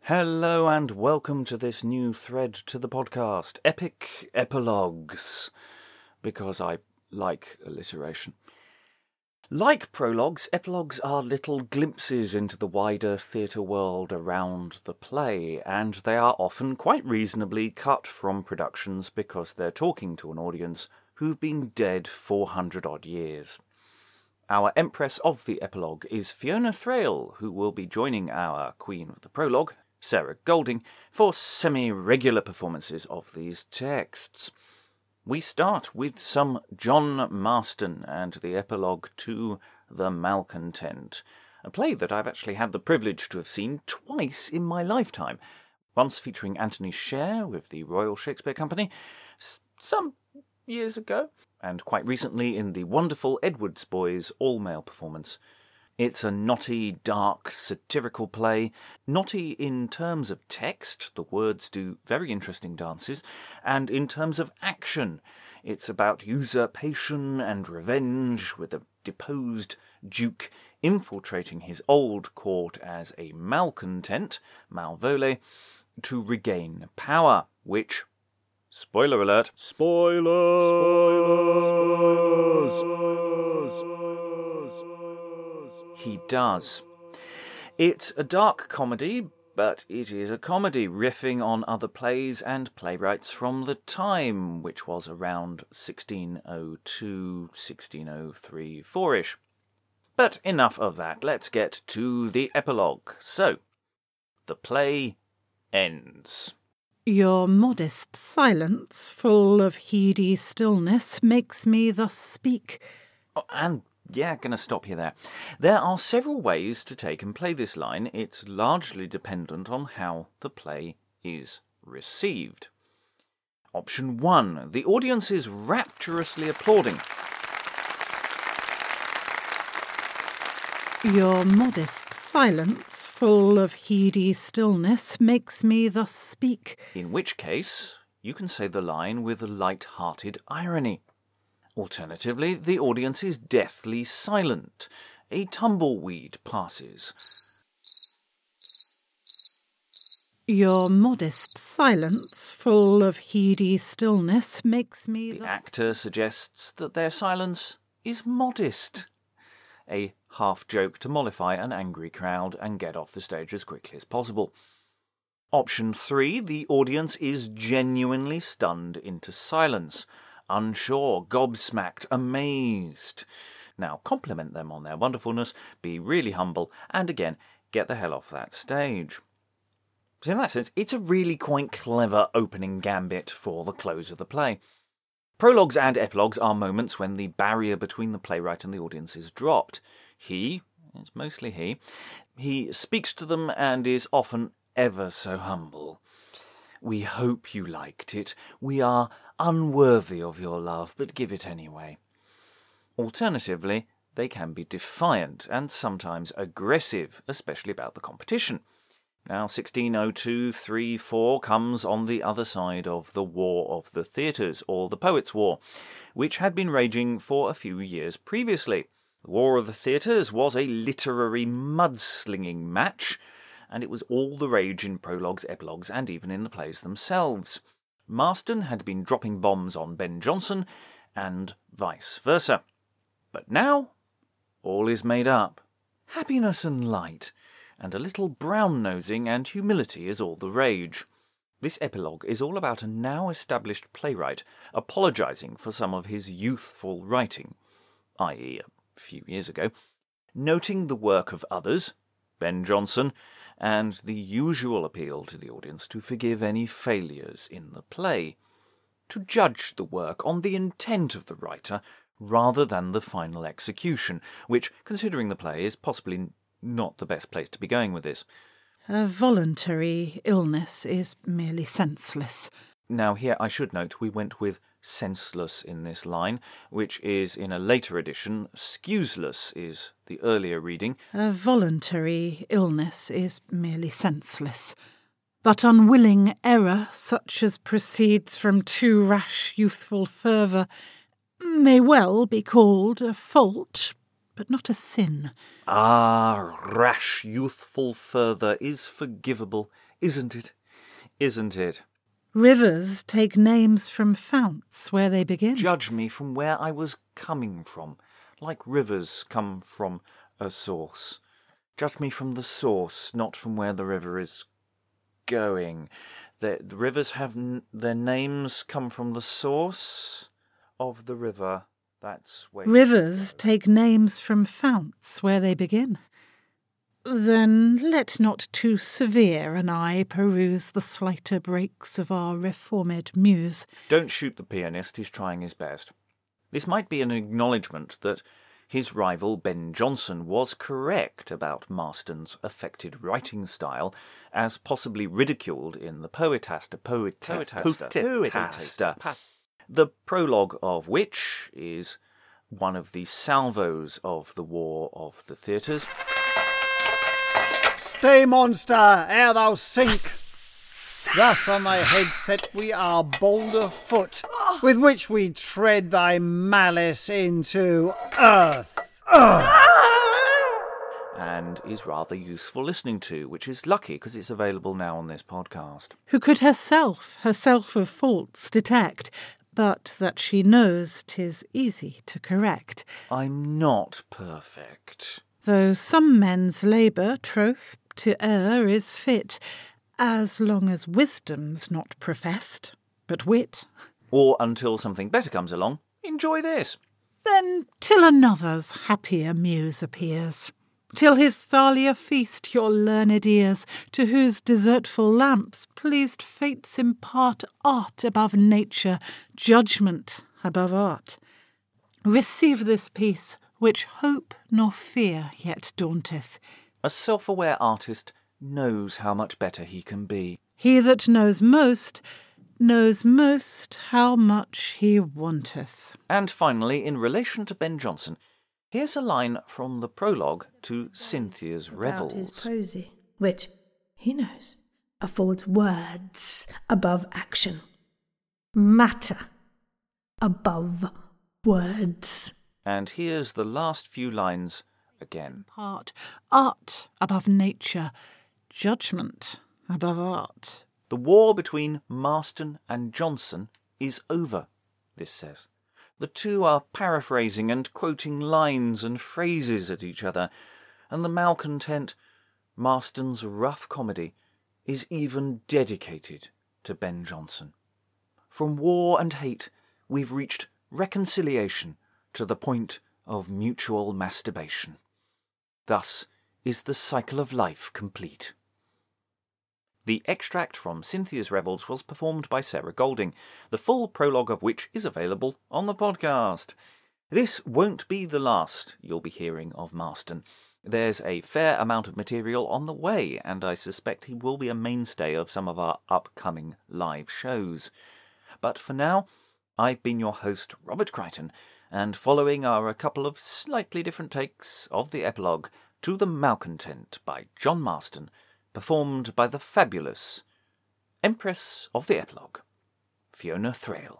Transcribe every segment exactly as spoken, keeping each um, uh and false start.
Hello and welcome to this new thread to the podcast, Epic Epilogues, because I like alliteration. Like prologues, epilogues are little glimpses into the wider theatre world around the play, and they are often quite reasonably cut from productions because they're talking to an audience who've been dead four hundred odd years. Our Empress of the Epilogue is Fiona Thrale, who will be joining our Queen of the Prologue, Sarah Golding, for semi-regular performances of these texts. We start with some John Marston and the epilogue to The Malcontent, a play that I've actually had the privilege to have seen twice in my lifetime, once featuring Anthony Sher with the Royal Shakespeare Company s- some years ago, and quite recently in the wonderful Edwards Boys all-male performance. It's a knotty, dark, satirical play, knotty in terms of text, the words do very interesting dances, and in terms of action. It's about usurpation and revenge, with a deposed duke infiltrating his old court as a malcontent, malvole, to regain power, which, spoiler alert, spoilers! Spoilers! He does. It's a dark comedy, but it is a comedy riffing on other plays and playwrights from the time, which was around sixteen oh two, sixteen oh three, four-ish. But enough of that, let's get to the epilogue. So, the play ends. Your modest silence, full of heedy stillness, makes me thus speak. Oh, and yeah, going to stop you there. There are several ways to take and play this line. It's largely dependent on how the play is received. Option one, the audience is rapturously applauding. Your modest silence, full of heedy stillness, makes me thus speak. In which case, you can say the line with a light-hearted irony. Alternatively, the audience is deathly silent. A tumbleweed passes. Your modest silence, full of heedy stillness, makes me The thus... actor suggests that their silence is modest. A half-joke to mollify an angry crowd and get off the stage as quickly as possible. Option three, the audience is genuinely stunned into silence. Unsure, gobsmacked, amazed. Now compliment them on their wonderfulness, be really humble, and again, get the hell off that stage. So in that sense, it's a really quite clever opening gambit for the close of the play. Prologues and epilogues are moments when the barrier between the playwright and the audience is dropped. He, it's mostly he, he speaks to them and is often ever so humble. We hope you liked it. We are unworthy of your love, but give it anyway. Alternatively, they can be defiant and sometimes aggressive, especially about the competition. Now, sixteen oh two three four comes on the other side of the War of the Theatres, or the Poets' War, which had been raging for a few years previously. The War of the Theatres was a literary mudslinging match, and it was all the rage in prologues, epilogues, and even in the plays themselves. Marston had been dropping bombs on Ben Jonson, and vice versa. But now, all is made up. Happiness and light, and a little brown-nosing and humility is all the rage. This epilogue is all about a now-established playwright apologising for some of his youthful writing, that is a few years ago, noting the work of others, Ben Jonson, and the usual appeal to the audience to forgive any failures in the play, to judge the work on the intent of the writer rather than the final execution, which, considering the play, is possibly not the best place to be going with this. A voluntary illness is merely senseless. Now here I should note we went with senseless in this line, which is in a later edition. Scuseless is the earlier reading. A voluntary illness is merely senseless. But unwilling error, such as proceeds from too rash youthful fervour, may well be called a fault, but not a sin. Ah, rash youthful fervour is forgivable Isn't it? Isn't it? Rivers take names from founts where they begin. Judge me from where I was coming from, like rivers come from a source. Judge me from the source, not from where the river is going. The, the rivers have n- their names come from the source of the river. That's where Rivers take names from founts where they begin. Then let not too severe an eye peruse the slighter breaks of our reformed muse. Don't shoot the pianist, he's trying his best. This might be an acknowledgement that his rival Ben Jonson was correct about Marston's affected writing style, as possibly ridiculed in the Poetaster. Poetaster. Poetaster. The prologue of which is one of the salvos of the War of the Theatres. Stay, monster, ere thou sink! Thus on thy head set we our boulder foot, with which we tread thy malice into earth. And is rather useful listening to, which is lucky because it's available now on this podcast. Who could herself, herself of faults detect, but that she knows 'tis easy to correct. I'm not perfect. Though some men's labour, troth, to err is fit, as long as wisdom's not professed, but wit. Or until something better comes along, enjoy this. Then till another's happier muse appears, till his Thalia feast your learned ears, to whose desertful lamps pleased fates impart art above nature, judgment above art. Receive this piece, which hope nor fear yet daunteth. A self-aware artist knows how much better he can be. He that knows most, knows most how much he wanteth. And finally, in relation to Ben Jonson, here's a line from the prologue to Cynthia's Revels. About his prosy, which, he knows, affords words above action. Matter above words. And here's the last few lines again. Part art above nature, judgment above art. The war between Marston and Jonson is over, this says. The two are paraphrasing and quoting lines and phrases at each other, and the malcontent, Marston's rough comedy, is even dedicated to Ben Jonson. From war and hate, we've reached reconciliation to the point of mutual masturbation. Thus is the cycle of life complete. The extract from Cynthia's Revels was performed by Sarah Golding, the full prologue of which is available on the podcast. This won't be the last you'll be hearing of Marston. There's a fair amount of material on the way, and I suspect he will be a mainstay of some of our upcoming live shows. But for now, I've been your host, Robert Crichton, and following are a couple of slightly different takes of the epilogue to The Malcontent by John Marston, performed by the fabulous Empress of the Epilogue, Fiona Thrale.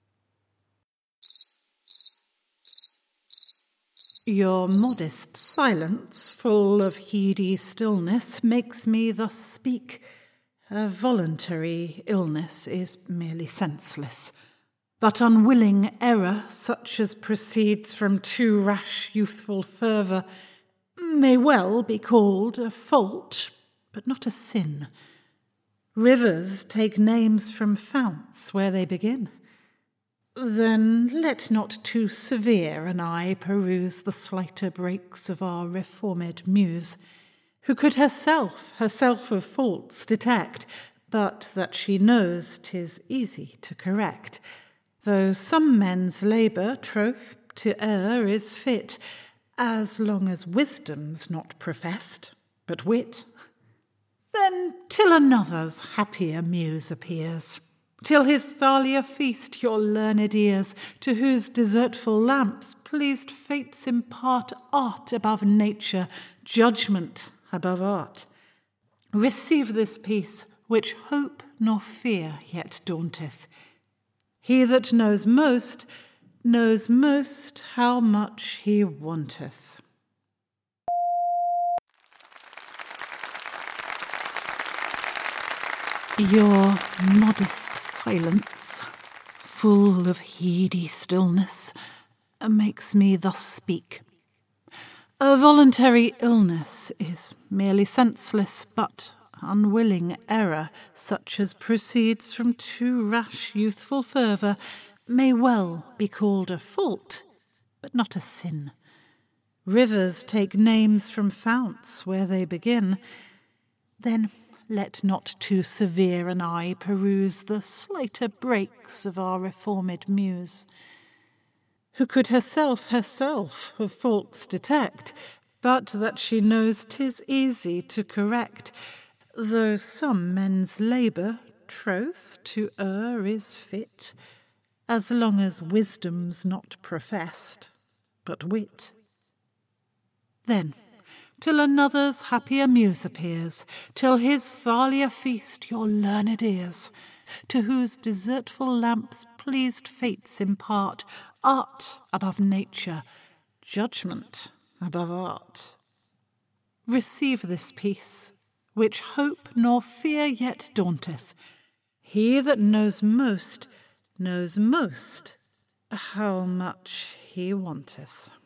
Your modest silence, full of heedy stillness, makes me thus speak. A voluntary illness is merely senseless, but unwilling error, such as proceeds from too rash youthful fervour, may well be called a fault, but not a sin. Rivers take names from founts where they begin. Then let not too severe an eye peruse the slighter breaks of our reformed muse, who could herself, herself of faults detect, but that she knows 'tis easy to correct. Though some men's labour, troth, to err is fit, as long as wisdom's not professed, but wit. Then till another's happier muse appears, till his Thalia feast your learned ears, to whose desertful lamps pleased fates impart art above nature, judgment above art. Receive this peace, which hope nor fear yet daunteth. He that knows most, knows most how much he wanteth. Your modest silence, full of heedy stillness, makes me thus speak. A voluntary illness is merely senseless, but unwilling error, such as proceeds from too rash youthful fervour, may well be called a fault, but not a sin. Rivers take names from founts where they begin. Then let not too severe an eye peruse the slighter breaks of our reformed muse, who could herself herself of faults detect, but that she knows 'tis easy to correct, though some men's labour, troth, to err is fit, as long as wisdom's not professed, but wit. Then, till another's happier muse appears, till his Thalia feast your learned ears, to whose desertful lamps pleased fates impart art above nature, judgment above art. Receive this peace, which hope nor fear yet daunteth. He that knows most, knows most how much he wanteth.